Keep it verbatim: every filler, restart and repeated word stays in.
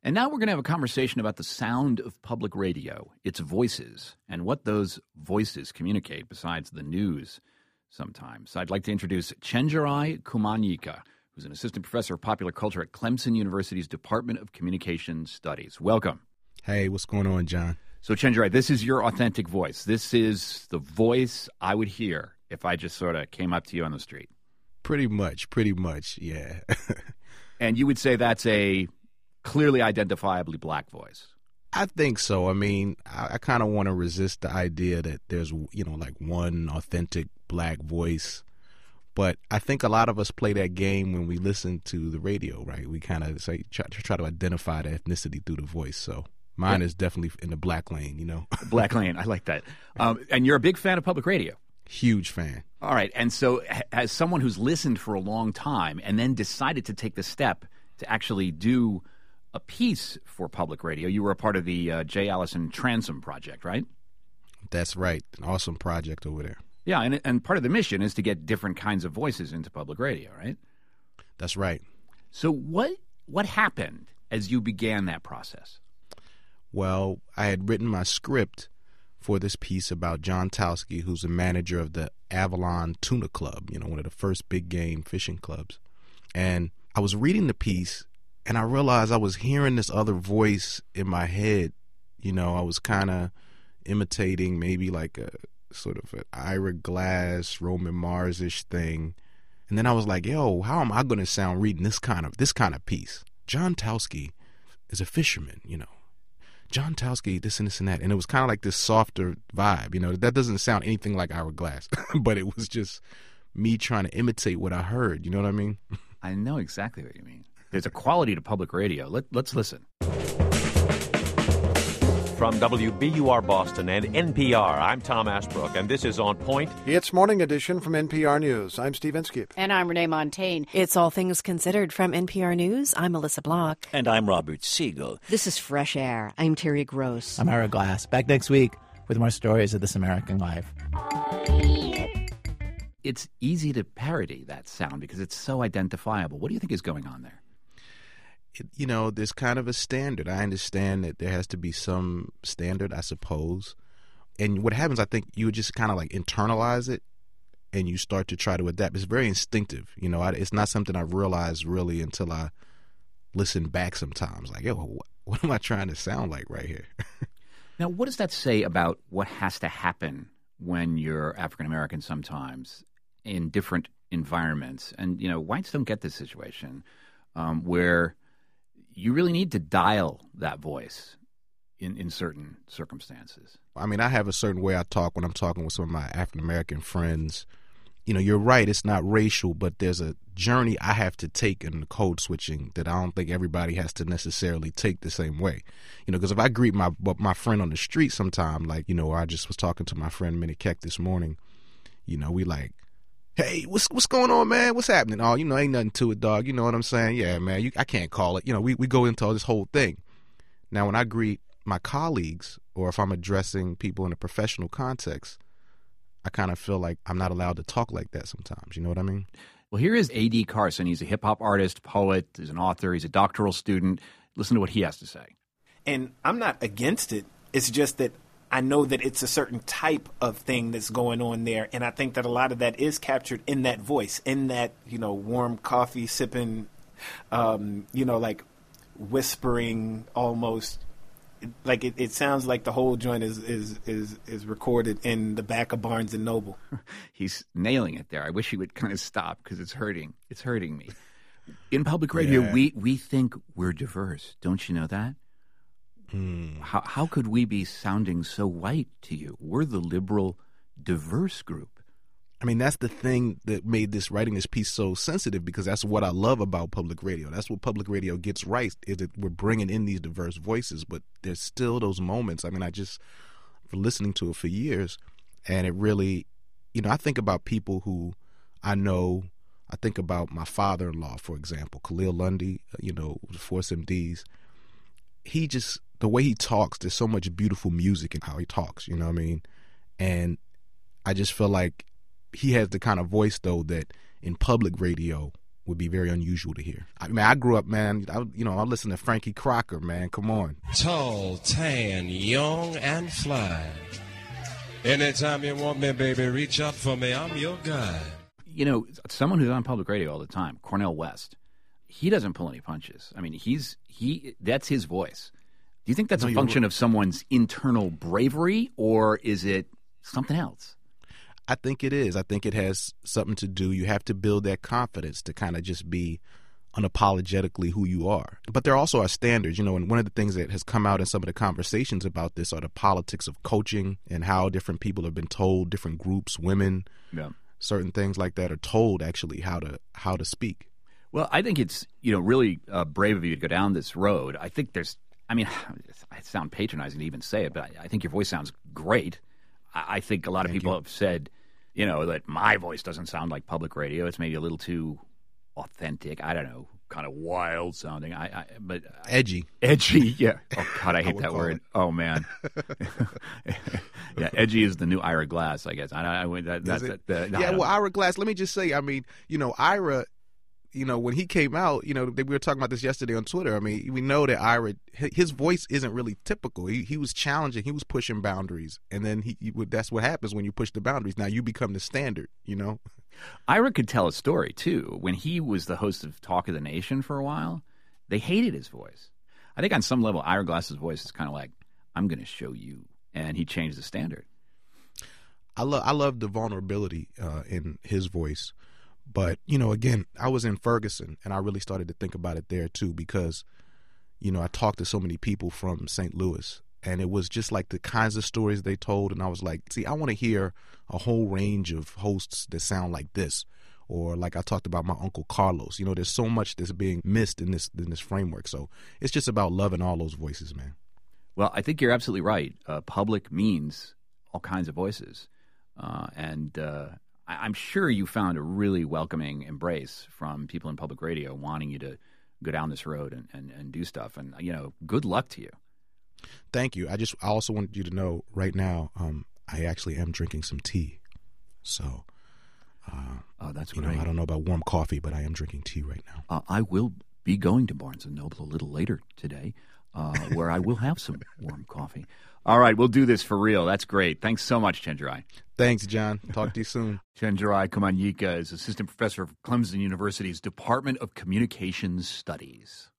And now we're going to have a conversation about the sound of public radio, its voices, and what those voices communicate besides the news sometimes. I'd like to introduce Chenjerai Kumanyika, who's an assistant professor of popular culture at Clemson University's Department of Communication Studies. Welcome. Hey, what's going on, John? So, Chenjerai, this is your authentic voice. This is the voice I would hear if I just sort of came up to you on the street. Pretty much, pretty much, yeah. And you would say that's a clearly identifiably black voice? I think so. I mean, I, I kind of want to resist the idea that there's, you know, like one authentic black voice. But I think a lot of us play that game when we listen to the radio, right? We kind of say try, try to identify the ethnicity through the voice. So mine yeah. is definitely in the black lane, you know. Black lane. I like that. Um, and you're a big fan of public radio. Huge fan. All right. And so as someone who's listened for a long time and then decided to take the step to actually do a piece for public radio, you were a part of the uh, J. Allison Transom Project, right? That's right. An awesome project over there. Yeah, and and part of the mission is to get different kinds of voices into public radio, right? That's right. So what what happened as you began that process? Well, I had written my script for this piece about John Tauske, who's the manager of the Avalon Tuna Club, you know, one of the first big game fishing clubs. And I was reading the piece, and I realized I was hearing this other voice in my head. You know, I was kind of imitating maybe like a sort of an Ira Glass, Roman Mars-ish thing. And then I was like, yo, how am I going to sound reading this kind of this kind of piece? John Tauske is a fisherman, you know. John Tauske, this and this and that. And it was kind of like this softer vibe, you know. That doesn't sound anything like Ira Glass, but it was just me trying to imitate what I heard. You know what I mean? I know exactly what you mean. There's a quality to public radio. Let, let's listen. From W B U R Boston and N P R, I'm Tom Ashbrook, and this is On Point. It's Morning Edition from N P R News. I'm Steve Inskeep. And I'm Renee Montaigne. It's All Things Considered from N P R News. I'm Melissa Block. And I'm Robert Siegel. This is Fresh Air. I'm Terry Gross. I'm Ira Glass. Back next week with more stories of This American Life. It's easy to parody that sound because it's so identifiable. What do you think is going on there? You know, there's kind of a standard. I understand that there has to be some standard, I suppose. And what happens, I think, you would just kind of like internalize it and you start to try to adapt. It's very instinctive. You know, I, it's not something I realized really until I listen back sometimes. Like, yo, what, what am I trying to sound like right here? Now, what does that say about what has to happen when you're African American sometimes in different environments? And, you know, whites don't get this situation um, where you really need to dial that voice in, in certain circumstances. I mean, I have a certain way I talk when I'm talking with some of my African-American friends. You know, you're right, it's not racial, but there's a journey I have to take in the code switching that I don't think everybody has to necessarily take the same way. You know, because if I greet my my friend on the street sometime, like, you know, I just was talking to my friend Minnie Keck this morning, you know, we like, hey, what's what's going on, man? What's happening? Oh, you know, ain't nothing to it, dog. You know what I'm saying? Yeah, man, you, I can't call it. You know, we, we go into all this whole thing. Now, when I greet my colleagues or if I'm addressing people in a professional context, I kind of feel like I'm not allowed to talk like that sometimes. You know what I mean? Well, here is A D Carson. He's a hip-hop artist, poet, he's an author, he's a doctoral student. Listen to what he has to say. And I'm not against it. It's just that I know that it's a certain type of thing that's going on there, and I think that a lot of that is captured in that voice, in that, you know, warm coffee sipping, um, you know, like whispering almost. Like it, it sounds like the whole joint is, is is is recorded in the back of Barnes and Noble. He's nailing it there. I wish he would kind of stop because it's hurting. It's hurting me. In public radio, Yeah. we, we think we're diverse. Don't you know that? Hmm. How how could we be sounding so white to you? We're the liberal, diverse group. I mean, that's the thing that made this writing this piece so sensitive, because that's what I love about public radio. That's what public radio gets right, is that we're bringing in these diverse voices, but there's still those moments. I mean, I just, for listening to it for years, and it really, you know, I think about people who I know. I think about my father-in-law, for example, Khalil Lundy, you know, Force M Ds. He just, the way he talks, there's so much beautiful music in how he talks, you know what I mean? And I just feel like he has the kind of voice, though, that in public radio would be very unusual to hear. I mean, I grew up, man, I, you know, I listened to Frankie Crocker, man. Come on. Tall, tan, young, and fly. Anytime you want me, baby, reach out for me. I'm your guy. You know, someone who's on public radio all the time, Cornel West, he doesn't pull any punches. I mean, he's he that's his voice. Do you think that's no, a function of someone's internal bravery, or is it something else? I think it is. I think it has something to do. You have to build that confidence to kind of just be unapologetically who you are. But there also are standards, you know, and one of the things that has come out in some of the conversations about this are the politics of coaching and how different people have been told, different groups, women, yeah. certain things like that are told actually how to how to speak. Well, I think it's, you know, really uh, brave of you to go down this road. I think there's, I mean, I sound patronizing to even say it, but I, I think your voice sounds great. I, I think a lot of Thank people you. have said, you know, that my voice doesn't sound like public radio. It's maybe a little too authentic. I don't know, kind of wild sounding. I, I but Edgy. Edgy, yeah. Oh God, I hate would that call word. it. Oh man. Yeah, edgy is the new Ira Glass, I guess. I, I that, that's Is it? that, that, Yeah, I don't- well, Ira Glass, let me just say, I mean, you know, Ira, you know, when he came out, you know, we were talking about this yesterday on Twitter. I mean, we know that Ira, his voice isn't really typical. He he was challenging, he was pushing boundaries, and then he, he would, that's what happens when you push the boundaries. Now you become the standard, you know. Ira could tell a story too. When he was the host of Talk of the Nation for a while, they hated his voice. I think on some level, Ira Glass's voice is kind of like, "I'm going to show you," and he changed the standard. I love I love the vulnerability uh, in his voice, but you know, again, I was in Ferguson, and I really started to think about it there too, because you know I talked to so many people from Saint Louis, and it was just like the kinds of stories they told, and I was like, see, I want to hear a whole range of hosts that sound like this, or like I talked about my Uncle Carlos. You know, there's so much that's being missed in this in this framework, so it's just about loving all those voices, man. Well, I think you're absolutely right. Uh, public means all kinds of voices. Uh, and uh, I, I'm sure you found a really welcoming embrace from people in public radio wanting you to go down this road and, and, and do stuff. And, you know, good luck to you. Thank you. I just I also wanted you to know right now, um, I actually am drinking some tea. So, uh, oh, that's you great. know, I don't know about warm coffee, but I am drinking tea right now. Uh, I will be going to Barnes and Noble a little later today, uh, where I will have some warm coffee. All right, we'll do this for real. That's great. Thanks so much, Chenjerai. Thanks, John. Talk to you soon. Chenjerai Kumanyika is assistant professor of Clemson University's Department of Communications Studies.